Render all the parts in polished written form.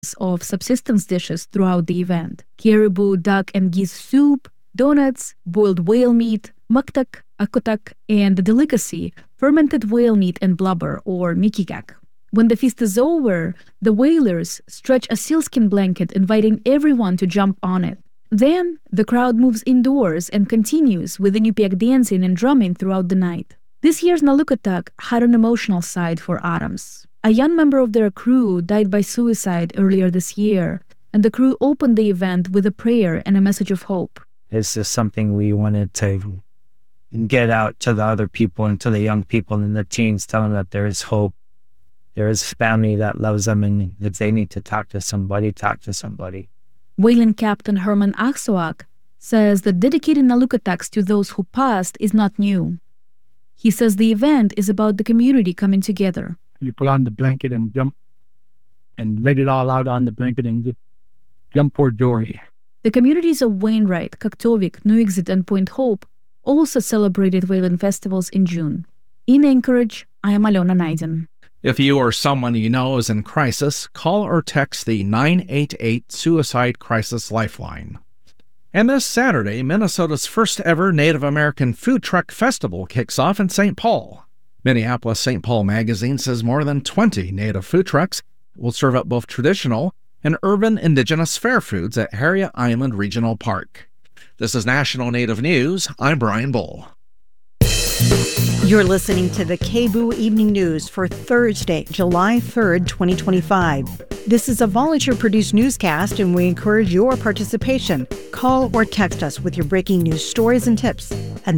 of subsistence dishes throughout the event: caribou, duck, and geese soup, donuts, boiled whale meat, maktak, akotak, and the delicacy, fermented whale meat and blubber, or mikikak. When the feast is over, the whalers stretch a sealskin blanket, inviting everyone to jump on it. Then, the crowd moves indoors and continues with the Inupiaq dancing and drumming throughout the night. This year's Nalukatak had an emotional side for Adams. A young member of their crew died by suicide earlier this year, and the crew opened the event with a prayer and a message of hope. It's just something we wanted to get out to the other people and to the young people and the teens, tell them that there is hope. There is family that loves them, and if they need to talk to somebody, talk to somebody. Whaling Captain Herman Aksoak says that dedicating Nalukataks to those who passed is not new. He says the event is about the community coming together. You pull on the blanket and jump and let it all out on the blanket and just jump for joy. The communities of Wainwright, Kaktovik, Nuiqsut, and Point Hope also celebrated whaling festivals in June. In Anchorage, I am Alona Naiden. If you or someone you know is in crisis, call or text the 988 Suicide Crisis Lifeline. And this Saturday, Minnesota's first ever Native American Food Truck Festival kicks off in St. Paul. Minneapolis-St. Paul Magazine says more than 20 Native food trucks will serve up both traditional and urban indigenous fair foods at Harriet Island Regional Park. This is National Native News. I'm Brian Bull. You're listening to the KBOO Evening News for Thursday, July 3rd, 2025. This is a volunteer-produced newscast, and we encourage your participation. Call or text us with your breaking news stories and tips at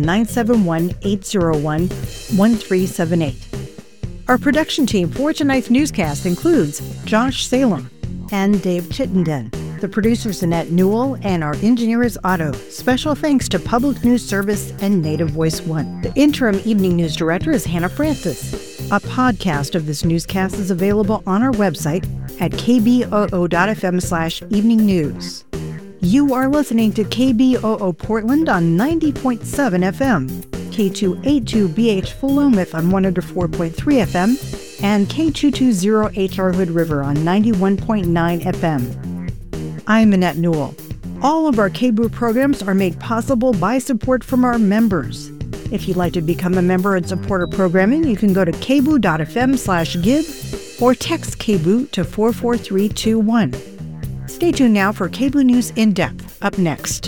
971-801-1378. Our production team for tonight's newscast includes Josh Salem and Dave Chittenden. The producer's Annette Newell, and our engineer is Otto. Special thanks to Public News Service and Native Voice One. The interim evening news director is Hannah Francis. A podcast of this newscast is available on our website at kboo.fm/evening news. You are listening to KBOO Portland on 90.7 FM, K282BH Philomath on 104.3 FM, and K220HR Hood River on 91.9 FM. I'm Annette Newell. All of our KBOO programs are made possible by support from our members. If you'd like to become a member and support our programming, you can go to kboo.fm/give or text KBOO to 44321. Stay tuned now for KBOO News in Depth, up next.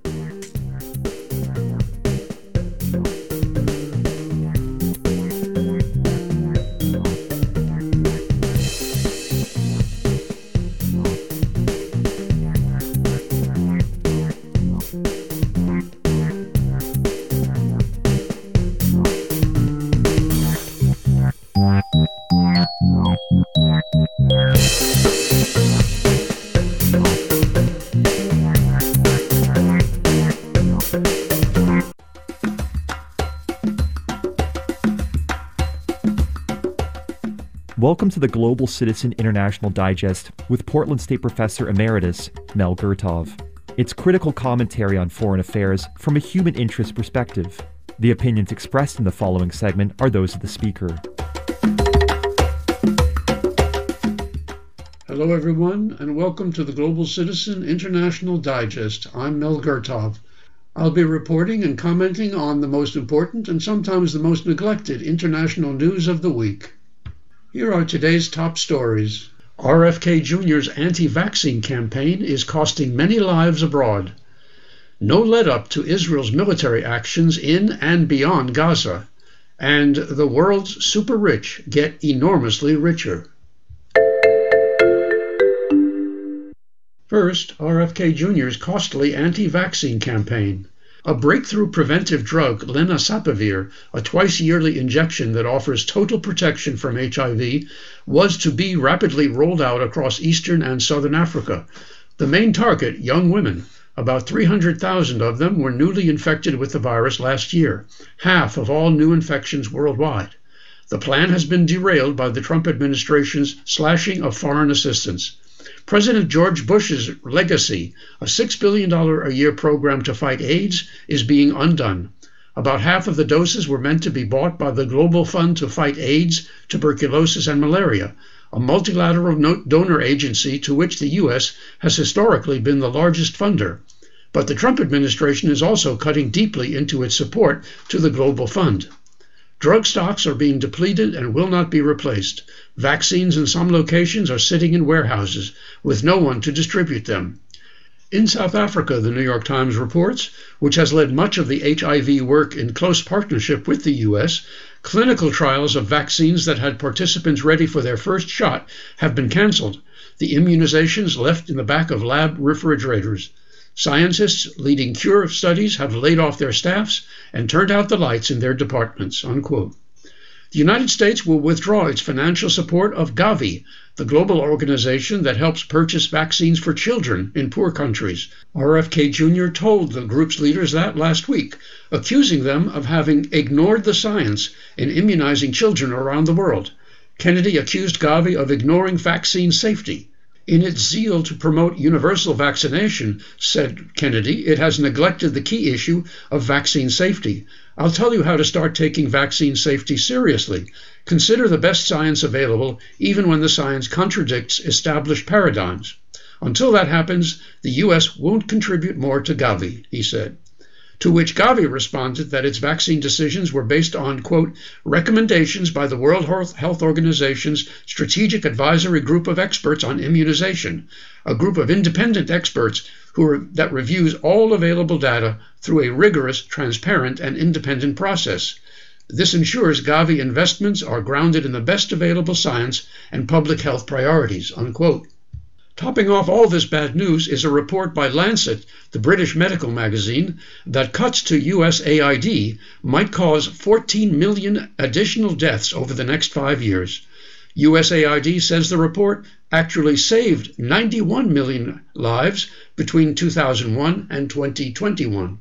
Welcome to the Global Citizen International Digest with Portland State Professor Emeritus Mel Gurtov. It's critical commentary on foreign affairs from a human interest perspective. The opinions expressed in the following segment are those of the speaker. Hello everyone, and welcome to the Global Citizen International Digest. I'm Mel Gurtov. I'll be reporting and commenting on the most important and sometimes the most neglected international news of the week. Here are today's top stories. RFK Jr.'s anti-vaccine campaign is costing many lives abroad. No let-up to Israel's military actions in and beyond Gaza. And the world's super rich get enormously richer. First, RFK Jr.'s costly anti-vaccine campaign. A breakthrough preventive drug, lenacapavir, a twice-yearly injection that offers total protection from HIV, was to be rapidly rolled out across eastern and southern Africa. The main target, young women. About 300,000 of them were newly infected with the virus last year, half of all new infections worldwide. The plan has been derailed by the Trump administration's slashing of foreign assistance. President George Bush's legacy, a $6 billion a year program to fight AIDS, is being undone. About half of the doses were meant to be bought by the Global Fund to Fight AIDS, Tuberculosis, and Malaria, a multilateral donor agency to which the U.S. has historically been the largest funder. But the Trump administration is also cutting deeply into its support to the Global Fund. Drug stocks are being depleted and will not be replaced. Vaccines in some locations are sitting in warehouses with no one to distribute them. In South Africa, the New York Times reports, which has led much of the HIV work in close partnership with the U.S., clinical trials of vaccines that had participants ready for their first shot have been canceled, the immunizations left in the back of lab refrigerators. Scientists leading cure studies have laid off their staffs and turned out the lights in their departments, unquote. The United States will withdraw its financial support of Gavi, the global organization that helps purchase vaccines for children in poor countries. RFK Jr. told the group's leaders that last week, accusing them of having ignored the science in immunizing children around the world. Kennedy accused Gavi of ignoring vaccine safety. In its zeal to promote universal vaccination, said Kennedy, it has neglected the key issue of vaccine safety. I'll tell you how to start taking vaccine safety seriously. Consider the best science available, even when the science contradicts established paradigms. Until that happens, the U.S. won't contribute more to Gavi, he said. To which Gavi responded that its vaccine decisions were based on, quote, recommendations by the World Health Organization's Strategic Advisory Group of Experts on Immunization, a group of independent experts that reviews all available data through a rigorous, transparent, and independent process. This ensures Gavi investments are grounded in the best available science and public health priorities, unquote. Topping off all this bad news is a report by Lancet, the British medical magazine, that cuts to USAID might cause 14 million additional deaths over the next 5 years. USAID says the report actually saved 91 million lives between 2001 and 2021.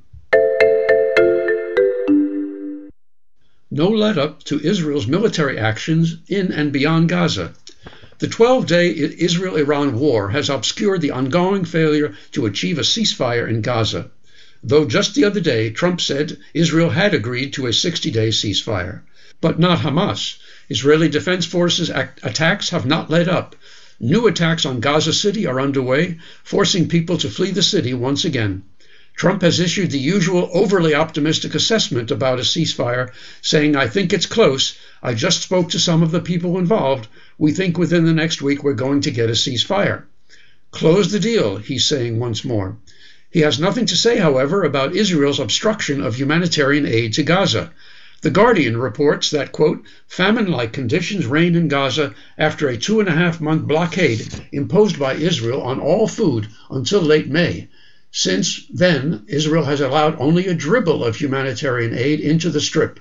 No let-up to Israel's military actions in and beyond Gaza. The 12-day Israel-Iran war has obscured the ongoing failure to achieve a ceasefire in Gaza, though just the other day Trump said Israel had agreed to a 60-day ceasefire. But not Hamas. Israeli Defense Forces attacks have not let up. New attacks on Gaza City are underway, forcing people to flee the city once again. Trump has issued the usual overly optimistic assessment about a ceasefire, saying, I think it's close. I just spoke to some of the people involved. We think within the next week we're going to get a ceasefire. Close the deal, he's saying once more. He has nothing to say, however, about Israel's obstruction of humanitarian aid to Gaza. The Guardian reports that, quote, famine-like conditions reign in Gaza after a 2.5-month blockade imposed by Israel on all food until late May. Since then, Israel has allowed only a dribble of humanitarian aid into the Strip.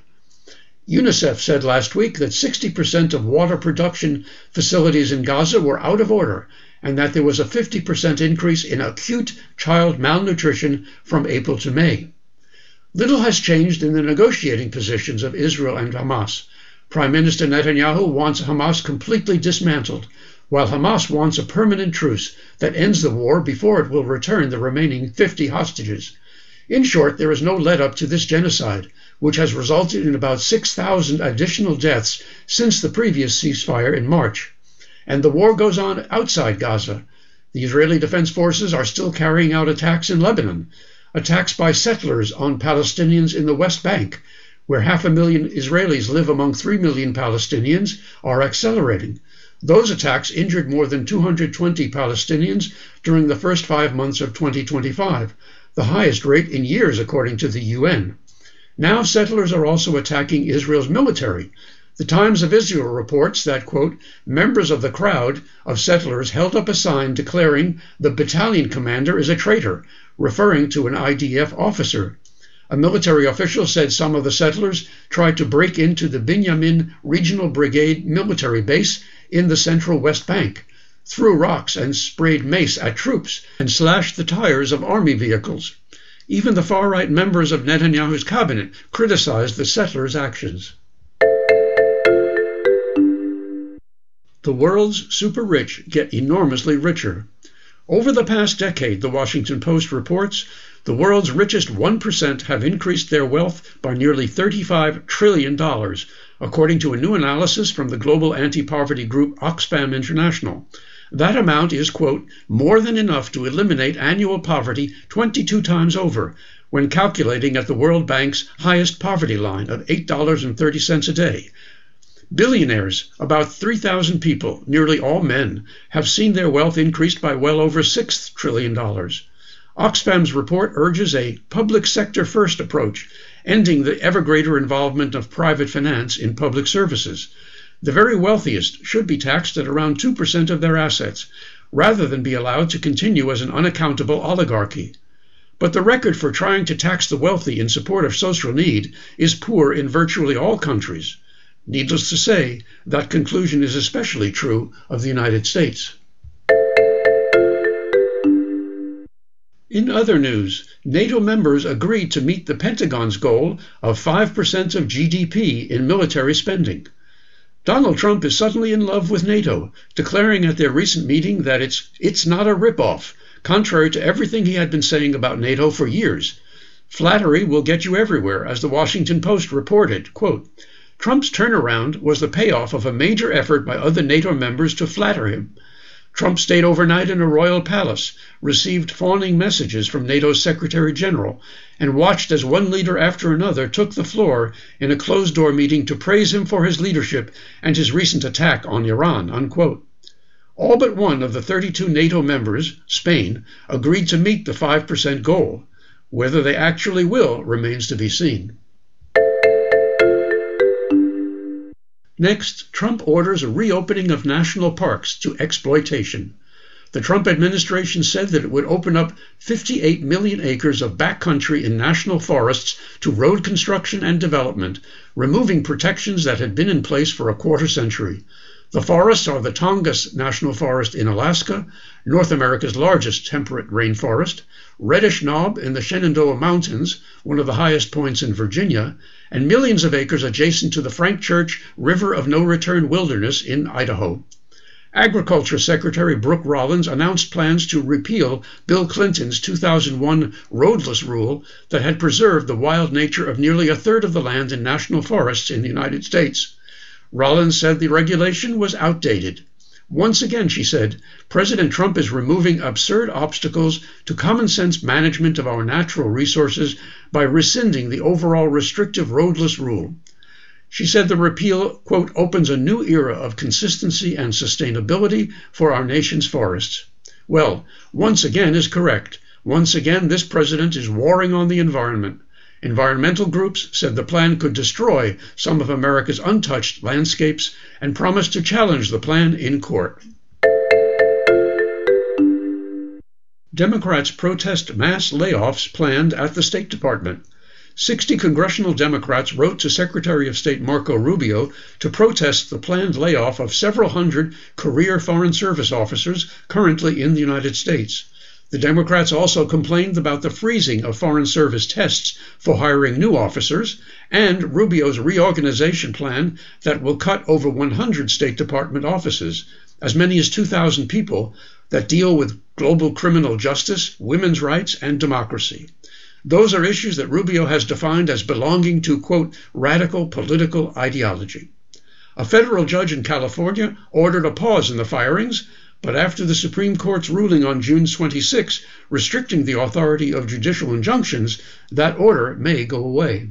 UNICEF said last week that 60% of water production facilities in Gaza were out of order and that there was a 50% increase in acute child malnutrition from April to May. Little has changed in the negotiating positions of Israel and Hamas. Prime Minister Netanyahu wants Hamas completely dismantled, while Hamas wants a permanent truce that ends the war before it will return the remaining 50 hostages. In short, there is no let-up to this genocide, which has resulted in about 6,000 additional deaths since the previous ceasefire in March. And the war goes on outside Gaza. The Israeli Defense Forces are still carrying out attacks in Lebanon, attacks by settlers on Palestinians in the West Bank, where 500,000 Israelis live among 3 million Palestinians, are accelerating. Those attacks injured more than 220 Palestinians during the first 5 months of 2025, the highest rate in years according to the UN. Now settlers are also attacking Israel's military. The Times of Israel reports that, quote, members of the crowd of settlers held up a sign declaring the battalion commander is a traitor, referring to an IDF officer. A military official said some of the settlers tried to break into the Binyamin Regional Brigade military base in the central West Bank, threw rocks and sprayed mace at troops, and slashed the tires of army vehicles. Even the far-right members of Netanyahu's cabinet criticized the settlers' actions. The world's super-rich get enormously richer. Over the past decade, the Washington Post reports, the world's richest 1% have increased their wealth by nearly $35 trillion, according to a new analysis from the global anti-poverty group Oxfam International. That amount is, quote, more than enough to eliminate annual poverty 22 times over when calculating at the World Bank's highest poverty line of $8.30 a day. Billionaires, about 3,000 people, nearly all men, have seen their wealth increased by well over $6 trillion. Oxfam's report urges a public sector first approach, ending the ever greater involvement of private finance in public services. The very wealthiest should be taxed at around 2% of their assets, rather than be allowed to continue as an unaccountable oligarchy. But the record for trying to tax the wealthy in support of social need is poor in virtually all countries. Needless to say, that conclusion is especially true of the United States. In other news, NATO members agreed to meet the Pentagon's goal of 5% of GDP in military spending. Donald Trump is suddenly in love with NATO, declaring at their recent meeting that it's not a ripoff, contrary to everything he had been saying about NATO for years. Flattery will get you everywhere, as the Washington Post reported, quote, Trump's turnaround was the payoff of a major effort by other NATO members to flatter him. Trump stayed overnight in a royal palace, received fawning messages from NATO's Secretary General, and watched as one leader after another took the floor in a closed-door meeting to praise him for his leadership and his recent attack on Iran, unquote. All but one of the 32 NATO members, Spain, agreed to meet the 5% goal. Whether they actually will remains to be seen. Next, Trump orders a reopening of national parks to exploitation. The Trump administration said that it would open up 58 million acres of backcountry in national forests to road construction and development, removing protections that had been in place for a quarter century. The forests are the Tongass National Forest in Alaska, North America's largest temperate rainforest, Reddish Knob in the Shenandoah Mountains, one of the highest points in Virginia, and millions of acres adjacent to the Frank Church River of No Return Wilderness in Idaho. Agriculture Secretary Brooke Rollins announced plans to repeal Bill Clinton's 2001 roadless rule that had preserved the wild nature of nearly a third of the land in national forests in the United States. Rollins said the regulation was outdated. Once again, she said, President Trump is removing absurd obstacles to common sense management of our natural resources by rescinding the overall restrictive roadless rule. She said the repeal, quote, opens a new era of consistency and sustainability for our nation's forests. Well, once again is correct. Once again, this president is warring on the environment. Environmental groups said the plan could destroy some of America's untouched landscapes and promised to challenge the plan in court. Democrats protest mass layoffs planned at the State Department. 60 congressional Democrats wrote to Secretary of State Marco Rubio to protest the planned layoff of several hundred career Foreign Service officers currently in the United States. The Democrats also complained about the freezing of Foreign Service tests for hiring new officers and Rubio's reorganization plan that will cut over 100 State Department offices, as many as 2,000 people that deal with global criminal justice, women's rights, and democracy. Those are issues that Rubio has defined as belonging to, quote, radical political ideology. A federal judge in California ordered a pause in the firings, but after the Supreme Court's ruling on June 26 restricting the authority of judicial injunctions, that order may go away.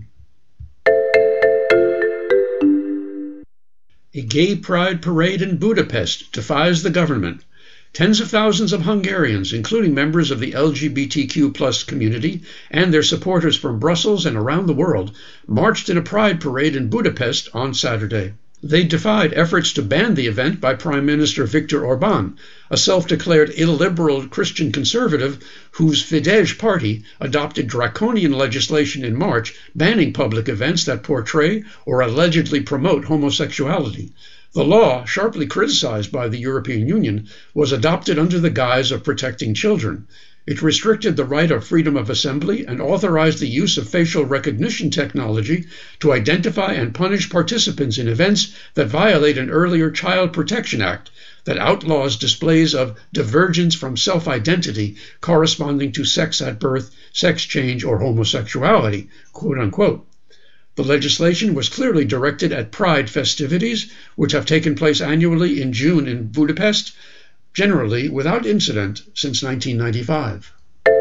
A gay pride parade in Budapest defies the government. Tens of thousands of Hungarians, including members of the LGBTQ+ community and their supporters from Brussels and around the world, marched in a pride parade in Budapest on Saturday. They defied efforts to ban the event by Prime Minister Viktor Orban, a self-declared illiberal Christian conservative whose Fidesz party adopted draconian legislation in March banning public events that portray or allegedly promote homosexuality. The law, sharply criticized by the European Union, was adopted under the guise of protecting children. It restricted the right of freedom of assembly and authorized the use of facial recognition technology to identify and punish participants in events that violate an earlier Child Protection Act that outlaws displays of divergence from self-identity corresponding to sex at birth, sex change, or homosexuality, quote unquote. The legislation was clearly directed at Pride festivities, which have taken place annually in June in Budapest, generally without incident since 1995.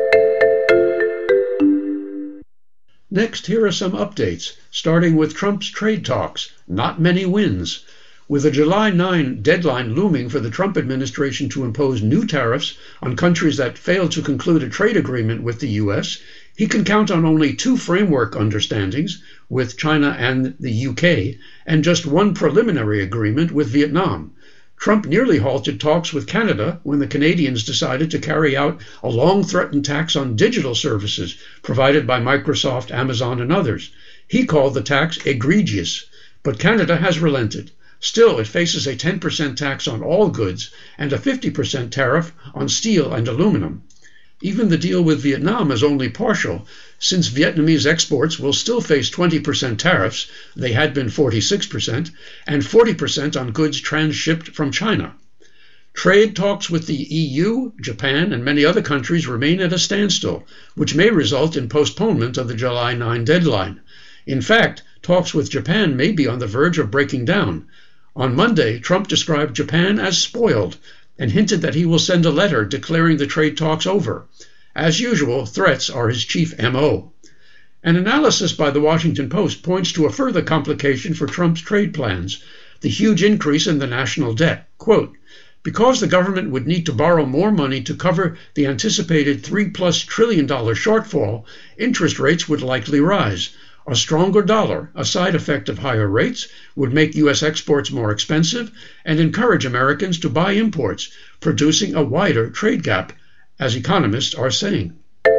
Next, here are some updates, starting with Trump's trade talks. Not many wins. With a July 9 deadline looming for the Trump administration to impose new tariffs on countries that failed to conclude a trade agreement with the U.S., he can count on only 2 framework understandings with China and the UK, and just 1 preliminary agreement with Vietnam. Trump nearly halted talks with Canada when the Canadians decided to carry out a long-threatened tax on digital services provided by Microsoft, Amazon, and others. He called the tax egregious, but Canada has relented. Still, it faces a 10% tax on all goods and a 50% tariff on steel and aluminum. Even the deal with Vietnam is only partial, since Vietnamese exports will still face 20% tariffs, they had been 46%, and 40% on goods transshipped from China. Trade talks with the EU, Japan, and many other countries remain at a standstill, which may result in postponement of the July 9 deadline. In fact, talks with Japan may be on the verge of breaking down. On Monday, Trump described Japan as spoiled and hinted that he will send a letter declaring the trade talks over. As usual, threats are his chief MO. An analysis by the Washington Post points to a further complication for Trump's trade plans, the huge increase in the national debt. Quote, because the government would need to borrow more money to cover the anticipated $3+ trillion shortfall, interest rates would likely rise. A stronger dollar, a side effect of higher rates, would make U.S. exports more expensive and encourage Americans to buy imports, producing a wider trade gap, as economists are saying.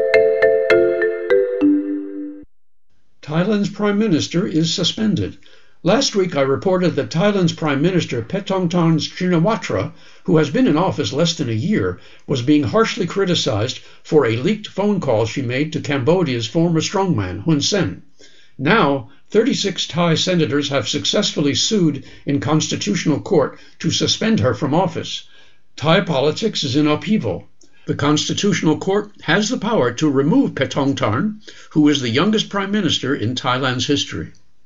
Thailand's Prime Minister is suspended. Last week I reported that Thailand's Prime Minister Paetongtarn Shinawatra, who has been in office less than a year, was being harshly criticized for a leaked phone call she made to Cambodia's former strongman, Hun Sen. Now, 36 Thai senators have successfully sued in constitutional court to suspend her from office. Thai politics is in upheaval. The Constitutional Court has the power to remove Paetongtarn, who is the youngest prime minister in Thailand's history.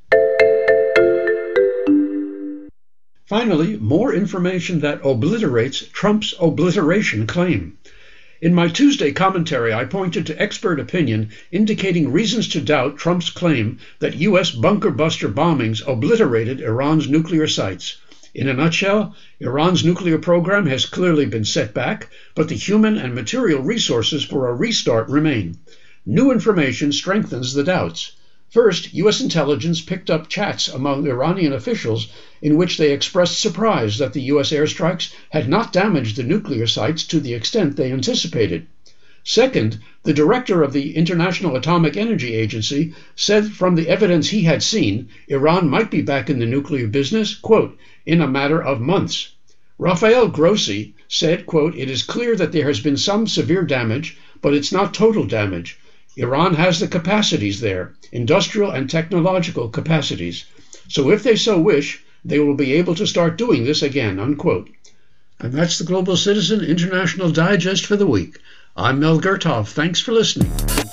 Finally, more information that obliterates Trump's obliteration claim. In my Tuesday commentary, I pointed to expert opinion indicating reasons to doubt Trump's claim that U.S. bunker-buster bombings obliterated Iran's nuclear sites. In a nutshell, Iran's nuclear program has clearly been set back, but the human and material resources for a restart remain. New information strengthens the doubts. First, U.S. intelligence picked up chats among Iranian officials in which they expressed surprise that the U.S. airstrikes had not damaged the nuclear sites to the extent they anticipated. Second, the director of the International Atomic Energy Agency said from the evidence he had seen, Iran might be back in the nuclear business, quote, in a matter of months. Rafael Grossi said, quote, it is clear that there has been some severe damage, but it's not total damage. Iran has the capacities there, industrial and technological capacities. So if they so wish, they will be able to start doing this again, unquote. And that's the Global Citizen International Digest for the week. I'm Mel Gertov. Thanks for listening.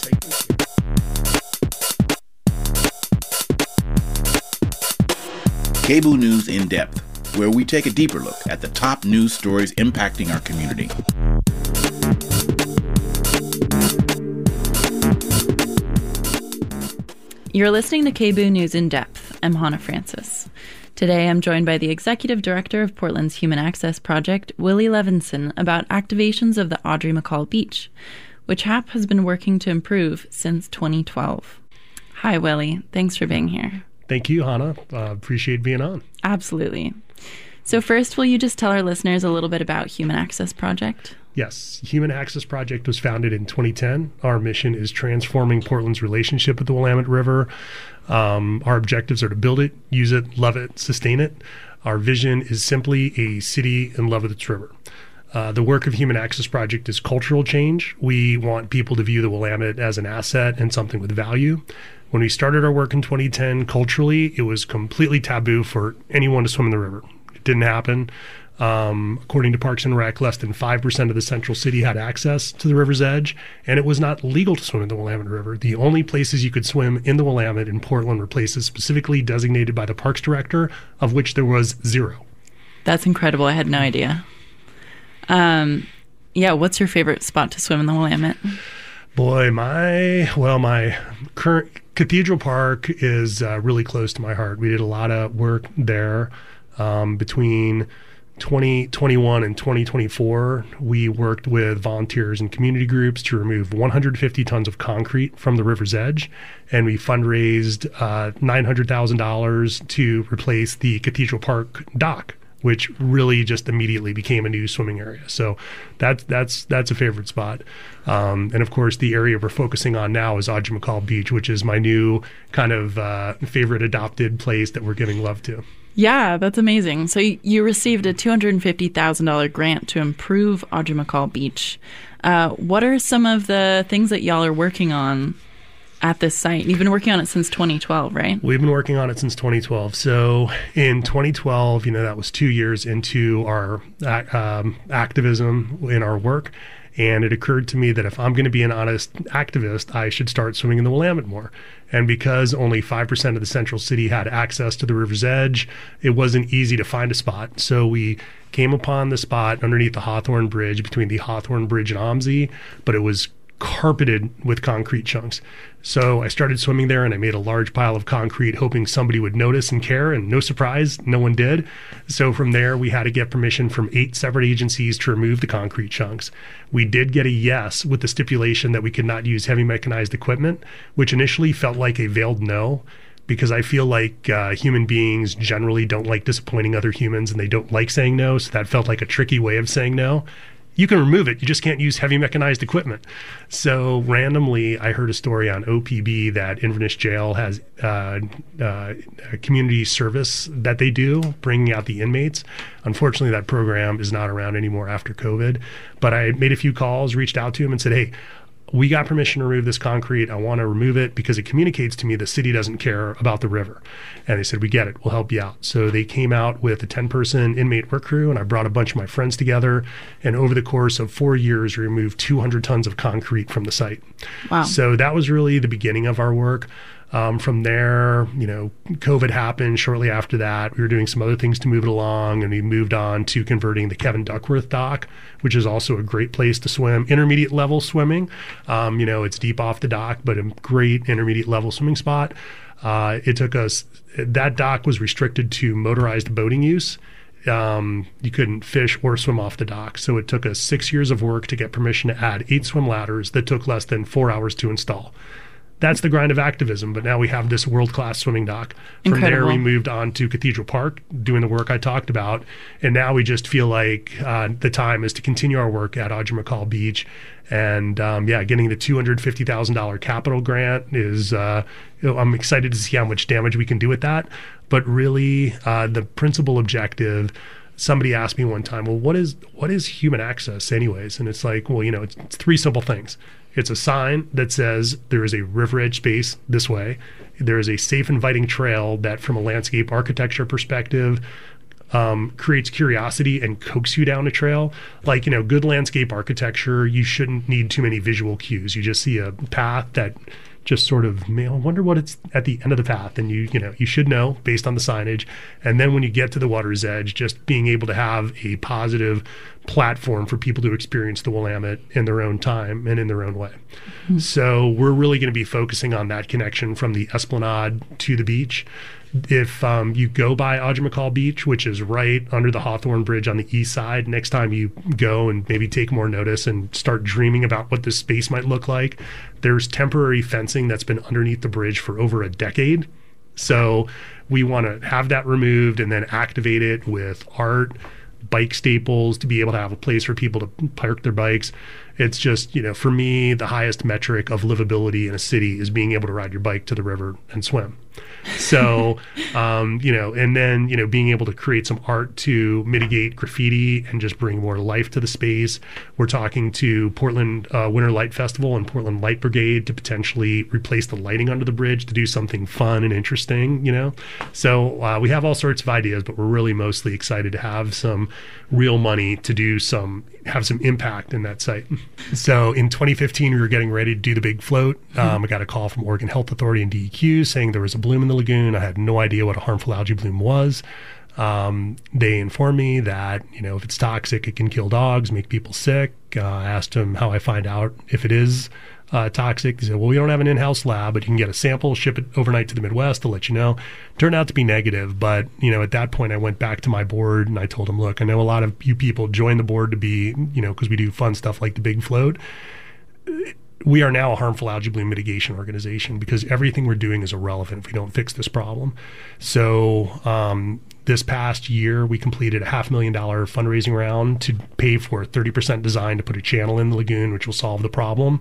KBOO News in Depth, where we take a deeper look at the top news stories impacting our community. You're listening to KBOO News in Depth. I'm Hannah Francis. Today I'm joined by the Executive Director of Portland's Human Access Project, Willie Levinson, about activations of the Audrey McCall Beach, which HAP has been working to improve since 2012. Hi, Willie. Thanks for being here. Thank you, Hannah. Appreciate being on. Absolutely. So first, will you just tell our listeners a little bit about Human Access Project? Yes. Human Access Project was founded in 2010. Our mission is transforming Portland's relationship with the Willamette River. Our objectives are to build it, use it, love it, sustain it. Our vision is simply a city in love with its river. The work of Human Access Project is cultural change. We want people to view the Willamette as an asset and something with value. When we started our work in 2010, culturally, it was completely taboo for anyone to swim in the river. It didn't happen. According to Parks and Rec, less than 5% of the central city had access to the river's edge, and it was not legal to swim in the Willamette River. The only places you could swim in the Willamette in Portland were places specifically designated by the parks director, of which there was 0. That's incredible. I had no idea. What's your favorite spot to swim in the Willamette? Boy, my current Cathedral Park is really close to my heart. We did a lot of work there between 2021 and 2024. We worked with volunteers and community groups to remove 150 tons of concrete from the river's edge, and we fundraised $900,000 to replace the Cathedral Park dock, which really just immediately became a new swimming area. So that's a favorite spot. And of course, the area we're focusing on now is Audrey McCall Beach, which is my new kind of favorite adopted place that we're giving love to. Yeah, that's amazing. So you received a $250,000 grant to improve Audrey McCall Beach. What are some of the things that y'all are working on at this site? You've been working on it since 2012, right? We've been working on it since 2012. So in 2012, that was 2 years into our activism in our work. And it occurred to me that if I'm going to be an honest activist, I should start swimming in the Willamette more. And because only 5% of the central city had access to the river's edge, it wasn't easy to find a spot. So we came upon the spot underneath the Hawthorne Bridge, between the Hawthorne Bridge and OMSI, but it was carpeted with concrete chunks. So I started swimming there, and I made a large pile of concrete hoping somebody would notice and care, and no surprise, no one did. So from there, we had to get permission from 8 separate agencies to remove the concrete chunks. We did get a yes with the stipulation that we could not use heavy mechanized equipment, which initially felt like a veiled no, because I feel like human beings generally don't like disappointing other humans, and they don't like saying no, so that felt like a tricky way of saying no. You can remove it, you just can't use heavy mechanized equipment. So randomly, I heard a story on OPB that Inverness Jail has a community service that they do, bringing out the inmates. Unfortunately, that program is not around anymore after COVID. But I made a few calls, reached out to him and said, hey, we got permission to remove this concrete. I want to remove it because it communicates to me the city doesn't care about the river. And they said, we get it. We'll help you out. So they came out with a 10-person inmate work crew, and I brought a bunch of my friends together. And over the course of 4 years, we removed 200 tons of concrete from the site. Wow. So that was really the beginning of our work. From there, COVID happened shortly after that. We were doing some other things to move it along, and we moved on to converting the Kevin Duckworth dock, which is also a great place to swim. Intermediate level swimming. It's deep off the dock, but a great intermediate level swimming spot. It took us, that dock was restricted to motorized boating use. You couldn't fish or swim off the dock. So it took us 6 years of work to get permission to add 8 swim ladders that took less than 4 hours to install. That's the grind of activism, but now we have this world-class swimming dock. From Incredible. there, we moved on to Cathedral Park, doing the work I talked about, and now we just feel like the time is to continue our work at Audrey McCall Beach, and getting the $250,000 capital grant is, I'm excited to see how much damage we can do with that, but really the principal objective. Somebody asked me one time, well, what is human access anyways? And it's like, well, it's 3 simple things. It's a sign that says there is a river edge space this way. There is a safe, inviting trail that, from a landscape architecture perspective, creates curiosity and coaxes you down a trail. Like, good landscape architecture, you shouldn't need too many visual cues. You just see a path that just sort of, I wonder what it's at the end of the path. And you should know based on the signage. And then when you get to the water's edge, just being able to have a positive platform for people to experience the Willamette in their own time and in their own way. Mm-hmm. So we're really going to be focusing on that connection from the Esplanade to the beach. If you go by Audrey McCall Beach, which is right under the Hawthorne Bridge on the east side, next time you go and maybe take more notice and start dreaming about what this space might look like, there's temporary fencing that's been underneath the bridge for over a decade. So we want to have that removed and then activate it with art, bike staples, to be able to have a place for people to park their bikes. It's just, for me, the highest metric of livability in a city is being able to ride your bike to the river and swim. So, and then, being able to create some art to mitigate graffiti and just bring more life to the space. We're talking to Portland Winter Light Festival and Portland Light Brigade to potentially replace the lighting under the bridge to do something fun and interesting, So we have all sorts of ideas, but we're really mostly excited to have some real money to have some impact in that site. So in 2015, we were getting ready to do the big float. I got a call from Oregon Health Authority and DEQ saying there was a bloom in the lagoon. I had no idea what a harmful algae bloom was. They informed me that, if it's toxic, it can kill dogs, make people sick. I asked them how I find out if it is toxic. They said, well, we don't have an in-house lab, but you can get a sample, ship it overnight to the Midwest to let you know. Turned out to be negative, but at that point I went back to my board and I told them, look, I know a lot of you people join the board to be, because we do fun stuff like the big float. We are now a harmful algae bloom mitigation organization because everything we're doing is irrelevant if we don't fix this problem. So this past year, we completed a $500,000 fundraising round to pay for 30% design to put a channel in the lagoon, which will solve the problem.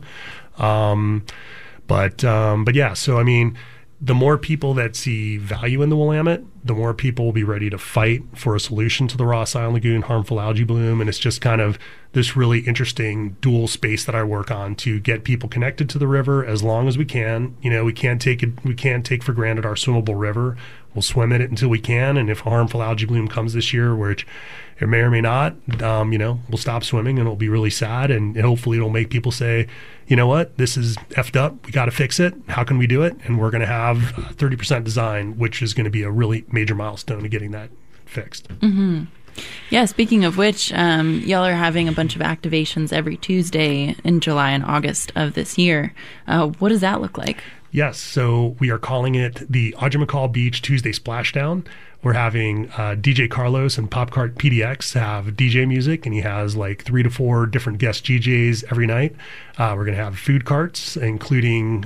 But yeah, so I mean, the more people that see value in the Willamette, the more people will be ready to fight for a solution to the Ross Island Lagoon harmful algae bloom. And it's just kind of this really interesting dual space that I work on to get people connected to the river as long as we can. We can't take for granted our swimmable river. We'll swim in it until we can. And if a harmful algae bloom comes this year, which it may or may not, we'll stop swimming and it'll be really sad. And hopefully it'll make people say, you know what, this is effed up. We got to fix it. How can we do it? And we're going to have 30% design, which is going to be a really major milestone to getting that fixed. Mm-hmm. Yeah, speaking of which, y'all are having a bunch of activations every Tuesday in July and August of this year. What does that look like? Yes, so we are calling it the Audrey McCall Beach Tuesday Splashdown. We're having DJ Carlos and Popcart PDX have DJ music, and he has like 3 to 4 different guest DJs every night. We're going to have food carts, including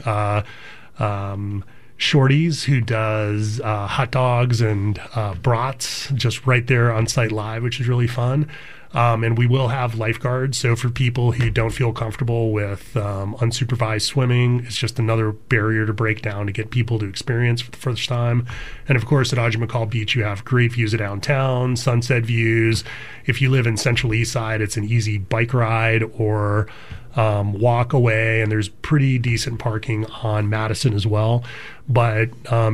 Shorties, who does hot dogs and brats just right there on site live, which is really fun. And we will have lifeguards. So for people who don't feel comfortable with unsupervised swimming, it's just another barrier to break down to get people to experience for the first time. And of course, at Audrey McCall Beach, you have great views of downtown, sunset views. If you live in Central East Side, it's an easy bike ride or walk away, and there's pretty decent parking on Madison as well. But,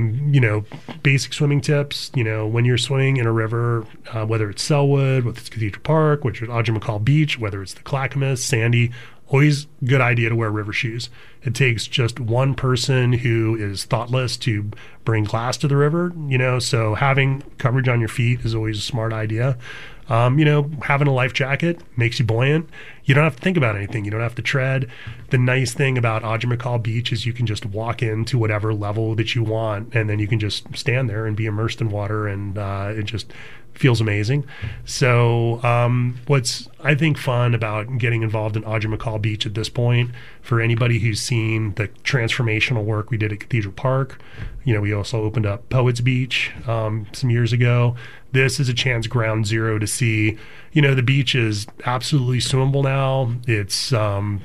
basic swimming tips, when you're swimming in a river, whether it's Sellwood, whether it's Cathedral Park, whether it's Audrey McCall Beach, whether it's the Clackamas, Sandy, always good idea to wear river shoes. It takes just one person who is thoughtless to bring glass to the river, so having coverage on your feet is always a smart idea. Having a life jacket makes you buoyant. You don't have to think about anything. You don't have to tread. The nice thing about Audrey McCall Beach is you can just walk into whatever level that you want, and then you can just stand there and be immersed in water, and it just feels amazing. So what's, I think, fun about getting involved in Audrey McCall Beach at this point, for anybody who's seen the transformational work we did at Cathedral Park, we also opened up Poets Beach some years ago. This is a chance, ground zero, to see, the beach is absolutely swimmable now. It's,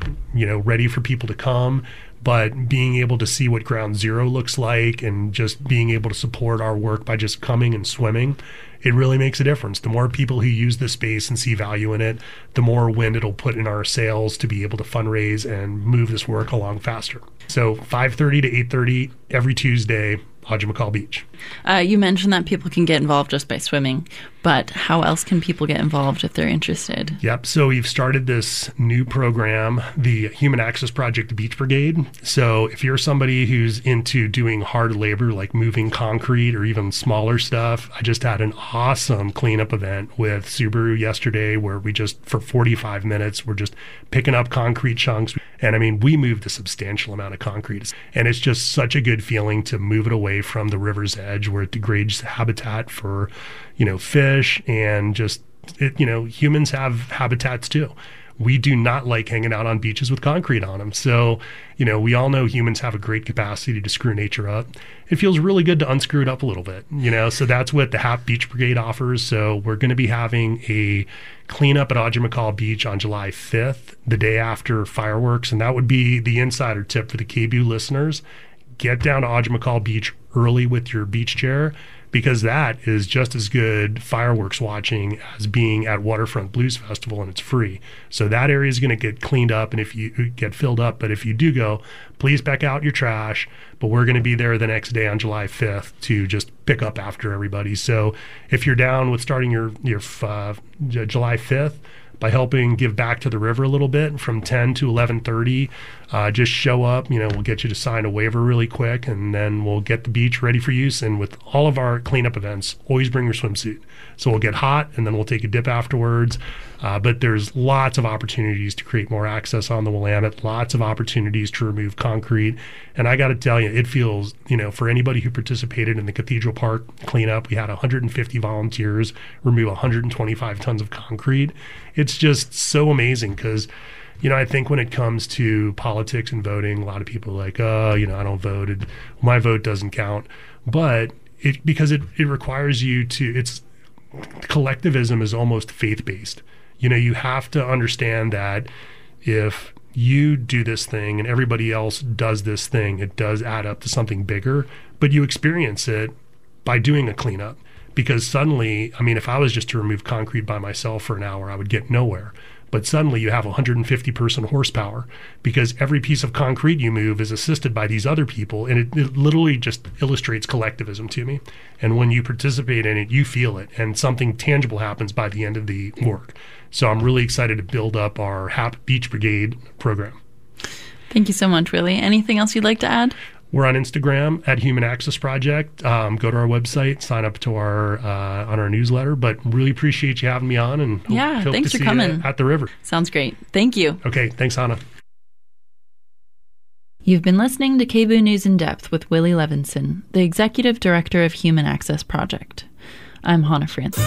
ready for people to come. But being able to see what ground zero looks like and just being able to support our work by just coming and swimming, it really makes a difference. The more people who use this space and see value in it, the more wind it'll put in our sails to be able to fundraise and move this work along faster. So 5:30 to 8:30 every Tuesday, Audrey McCall Beach. You mentioned that people can get involved just by swimming, but how else can people get involved if they're interested? Yep. So we've started this new program, the Human Access Project, the Beach Brigade. So if you're somebody who's into doing hard labor, like moving concrete or even smaller stuff, I just had an awesome cleanup event with Subaru yesterday where we just, for 45 minutes, we're just picking up concrete chunks. And I mean, we moved a substantial amount of concrete. And it's just such a good feeling to move it away from the river's edge where it degrades habitat for, fish, and just, humans have habitats too. We do not like hanging out on beaches with concrete on them. So, we all know humans have a great capacity to screw nature up. It feels really good to unscrew it up a little bit, so that's what the HAP Beach Brigade offers. So we're going to be having a cleanup at Audrey McCall Beach on July 5th, the day after fireworks. And that would be the insider tip for the KBU listeners. Get down to Audrey McCall Beach early with your beach chair, because that is just as good fireworks watching as being at Waterfront Blues Festival, and it's free. So that area is going to get cleaned up, and if you get filled up, but if you do go, please pack out your trash. But we're going to be there the next day on July 5th to just pick up after everybody. So if you're down with starting your July 5th, by helping give back to the river a little bit from 10 to 11:30, just show up. We'll get you to sign a waiver really quick, and then we'll get the beach ready for use. And with all of our cleanup events, always bring your swimsuit. So we'll get hot, and then we'll take a dip afterwards. But there's lots of opportunities to create more access on the Willamette, lots of opportunities to remove concrete. And I got to tell you, it feels, for anybody who participated in the Cathedral Park cleanup, we had 150 volunteers remove 125 tons of concrete. It's just so amazing because, I think when it comes to politics and voting, a lot of people are like, I don't vote. My vote doesn't count. But because it requires you to, collectivism is almost faith-based. You have to understand that if you do this thing and everybody else does this thing, it does add up to something bigger, but you experience it by doing a cleanup. Because suddenly, if I was just to remove concrete by myself for an hour, I would get nowhere. But suddenly you have 150 person horsepower because every piece of concrete you move is assisted by these other people. And it literally just illustrates collectivism to me. And when you participate in it, you feel it, and something tangible happens by the end of the work. So I'm really excited to build up our HAP Beach Brigade program. Thank you so much, Willie. Anything else you'd like to add? We're on Instagram at Human Access Project. Go to our website, sign up to our on our newsletter. But really appreciate you having me on, and hope thanks to for see coming you at the river. Sounds great. Thank you. Okay, thanks, Hannah. You've been listening to KBOO News in Depth with Willie Levinson, the Executive Director of Human Access Project. I'm Hannah Francis.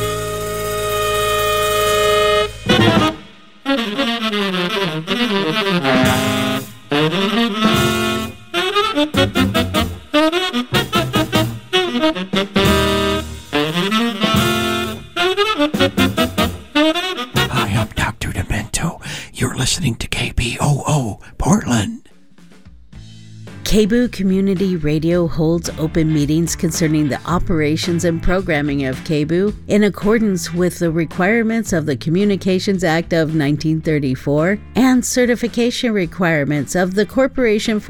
Hi, I'm Dr. Demento. You're listening to KBOO Portland. KBOO Community Radio holds open meetings concerning the operations and programming of KBOO in accordance with the requirements of the Communications Act of 1934 and certification requirements of the Corporation for